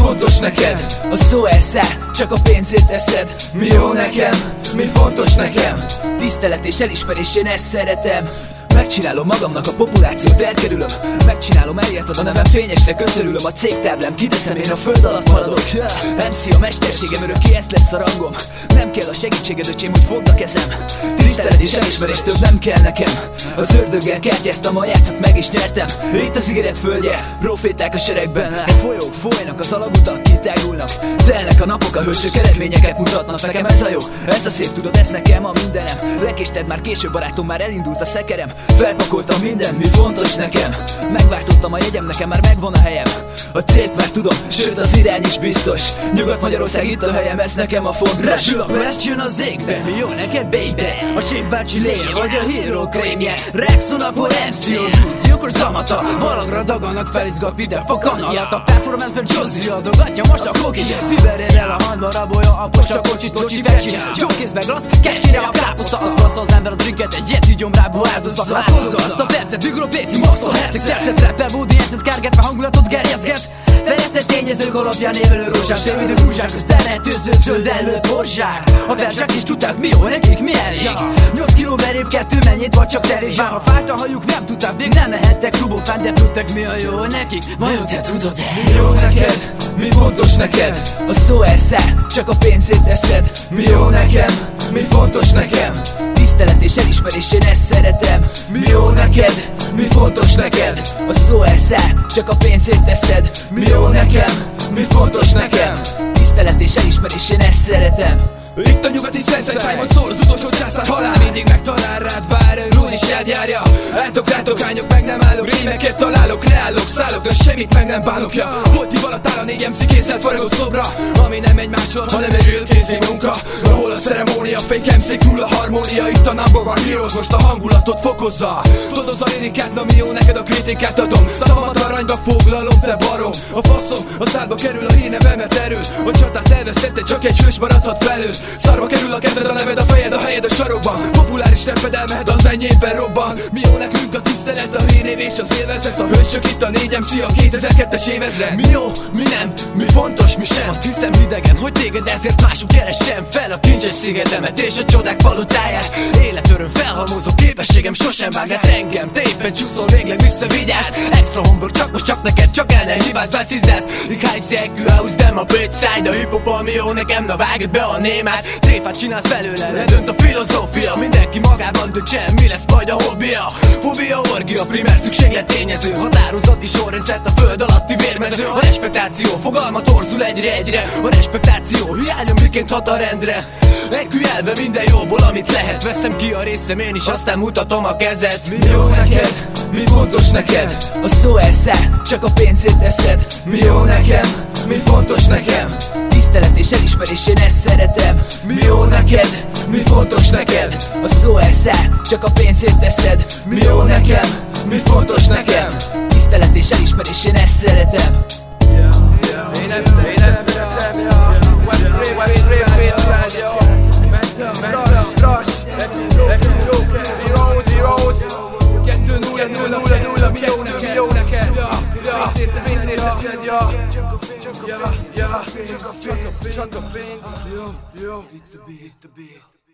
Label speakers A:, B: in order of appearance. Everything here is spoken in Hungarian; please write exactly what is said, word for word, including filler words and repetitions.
A: fontos neked? A szó elszáll, csak a pénzért teszed. Mi jó nekem? Mi fontos nekem? Tisztelet és elismerés, én ezt szeretem. Megcsinálom magamnak a populációt, elkerülöm. Megcsinálom, eljötted a nevem, fényesre köszörülöm a cégtáblám, kiteszem, én a föld alatt maradok. em cé a mesterségem, örökké ez lesz a rangom. Nem kell a segítséged, öcsém, hogy fogd a kezem. Tisztelet és elismerés, több nem kell nekem. Az ördöggel kártyáztam, a játszat meg is nyertem. Itt az ígéret földje, proféták a seregben. A folyók folynak, az alagutak kitágulnak. Telnek a napok, a hősök eredményeket mutatnak. Nekem ez a jó, ez a szép, tudod, ez nekem a mindenem. Lekésted már később, barátom, már elindult a szekerem. Felpakoltam mindent, mi fontos nekem. Megváltottam a jegyem, nekem már megvan a helyem. A célt már tudom, sőt az irány is biztos. Nyugat-Magyarország, itt a helyem, ez nekem a fontos.
B: Repül a quest, jön az égbe, mi jó neked, baby? A Shake bácsi lény, vagy a hero krémje. Rexon, akkor em cé, a Bluesy, akkor Zamata. Valagra dagannak, felizgat, minden fokan alatt. A performance-ben Josie adogatja most a koki. Ciberérrel a handba rabolja, a posta kocsit, kocsi vecsi. Jókészbe glassz, keskére a káposzta. Az klassz az ember a drinket, egy jeti gyomrába áldozva. Áthozza azt a percet, Vigro Péti, Maszol, Herceg, Szercet, Rapper, Woody, Essence, kárgetve hangulatot gerjezget. Fejlesztett tényezők alapján évelő rózsák, tévidő húzsák, közterhetőző zöld előtt horzsák. A perzsák is tudták, mi jó nekik, mi elég. Nyolc kiló veréb, kettő mennyit, vagy csak tevés. Bár ha fájt a hajuk, nem tudták, még nem mehettek klubok fent, de tudtak, mi a jó nekik. Vajon te tudod-e?
A: Mi jó neked? Mi fontos neked? A szó elszáll, csak a pénzért teszed. Mi jó nekem? Mi fontos nekem? Tisztelet és elismerés, én ezt szeretem. Mi jó neked? Mi fontos neked? A szó elszáll, csak a pénzért teszed. Mi jó nekem? Mi fontos nekem? Tisztelet és elismerés, én ezt szeretem.
C: Itt a nyugati szenszeg, szájban szól az utolsó császár. Halál mindig megtalál rád, vár, úgy is eljárja. Átok, rátok, hányok, meg nem állok. Rémeket találok, ne állok, szállok, de semmit meg nem bánok, ja. Multi alatt áll a négy em cé kézzel faragott szobra, ami nem egy másolat, hanem egy real kézi munka. Ahol a ceremónia, fake em cék, nulla harmónia. Itt a number one heroes, most a hangulatot fokozza. Tudod a lirikát, na mi jó neked, a kritikát adom. Szavamat aranyba foglalom, te barom. A faszom, a szádba kerül a hírnevemet erő. A csatát elvesztette, csak egy hős maradhat felül. Szarba kerül a kezed, a neved, a fejed, a helyed a sarokban. Populáris rapped elmehet, az enyémben robban. Mi jó nekünk a tisztelet, a hírnév és az élvezet. A hősök itt a négy em cé, a kétezer-kettes évezre.
B: Mi jó, mi nem, mi fontos, mi sem. Azt hiszem hidegen, hogy téged ezért másuk keresem fel a kincses szigetemet és a csodák palotáját. Életöröm felhalmozó képességem sosem vág át engem. Te éppen csúszol, végleg visszavigyázz. Extra homburg, csak most csak neked, csak el ne hibázz, válszizdász. Ich heiße E Q aus dem a Bittside. A hip-hop, mi jó nekem, na vágod be a némát. Tréfát csinálsz belőle, ledönt a filozófia. Mindenki magában döntse, mi lesz majd a hobbija. Fobia, orgia, primer szükséglet tényező. Határozati sorrendszer, a föld alatti vérmező. A respektáció fogalma torzul egyre egyre. A respektáció hiánya miként hat a rendre. Elküljelve minden jóból, amit lehet. Veszem ki a részem én is, aztán mutatom a kezet.
A: Mi jó neked? Mi fontos neked? A szó elszáll, csak a pénzért teszed. Mi jó nekem? Mi fontos nekem? Tisztelet és elismerés, én ezt szeretem. Mi jó neked? Mi fontos neked? A szó elszáll, csak a pénzért teszed. Mi jó nekem? Mi fontos nekem? Tisztelet és elismerés, én ezt szeretem.
C: Én ezt, én ezt szeretem, ja. West Rave, Rave, Rave, ja. Rush, Rush, nekünk Joker, Zeros, Zeros. Kettő nulla, nulla, nulla, nulla, mi jó neked, mi jó neked. Pénzért teszed, ja. Ja, ja, csak a pénz, csak a pénz. Jó, jó, it's a beat, it's a beat.